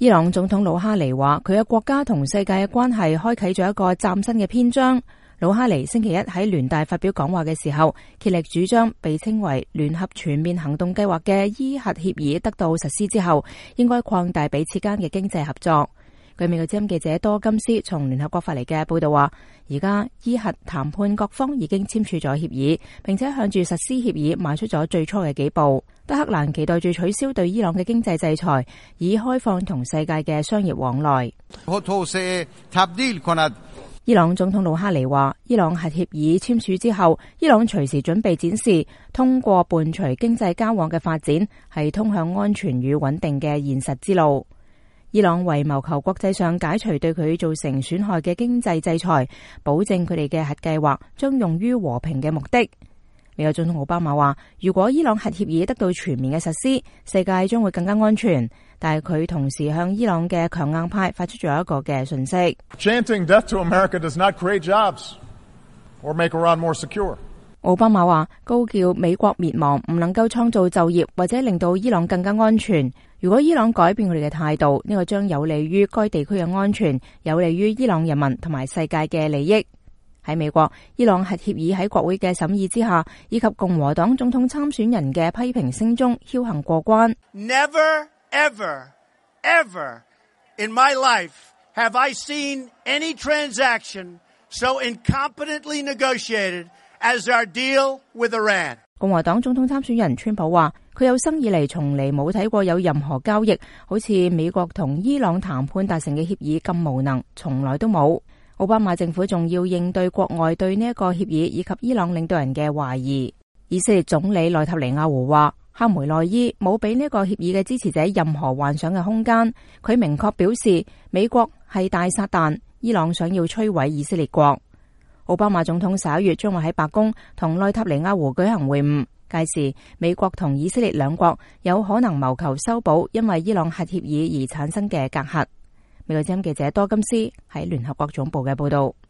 伊朗總統魯哈尼話，佢嘅國家同世界嘅關係開啟咗一個嶄新嘅篇章。魯哈尼星期一喺聯大發表講話嘅時候，竭力主張被稱為聯合全面行動計劃嘅伊核協議得到實施之後，應該擴大彼此間嘅經濟合作。據美國之音記者多金斯從聯合國發嚟嘅報道話，而家伊核談判各方已經簽署咗協議，並且向住實施協議邁出咗最初嘅幾步。德黑蘭期待住取消對伊朗嘅經濟制裁，以開放同世界嘅商業往來。伊朗總統魯哈尼話，伊朗核協議簽署之後，伊朗隨時準備展示通過伴隨經濟交往嘅發展係通向安全與穩定嘅現實之路。伊朗為謀求國際上解除對佢造成損害嘅經濟制裁，保證佢哋嘅核計劃將用於和平嘅目的。美國總統奧巴馬話，如果伊朗核協議得到全面嘅實施，世界將會更加安全。但係佢同時向伊朗嘅強硬派發出咗一個嘅訊息。 Chanting death to America does not create jobs or make Iran more secure. 奧巴馬話，高叫美國滅亡唔能夠創造就業或者令到伊朗更加安全。如果伊朗改變佢哋嘅態度，呢個將有利於該地區嘅安全，有利於伊朗人民同埋世界嘅利益。喺美國，伊朗核協議喺國會嘅審議之下，以及共和黨總統參選人嘅批評聲中僥倖過關。 Never, ever, ever in my life have I seen any transaction so incompetently negotiated as our deal with Iran. 共和黨總統參選人川普話，佢有生以嚟從嚟冇睇過有任何交易好似美國同伊朗談判達成嘅協議咁無能，從來都冇。奧巴馬政府仲要應對國外對呢一個協議以及伊朗領導人嘅懷疑。以色列總理內塔尼亞胡話，哈梅內伊冇俾呢個協議嘅支持者任何幻想嘅空間。佢明確表示，美國係大撒旦，伊朗想要摧毀以色列國。奧巴馬總統11月將會喺白宮同內塔尼亞胡舉行會晤，屆時美國同以色列兩國有可能謀求修補因為伊朗核協議而產生嘅隔閡。美國之音記者多金斯喺聯合國總部嘅報道。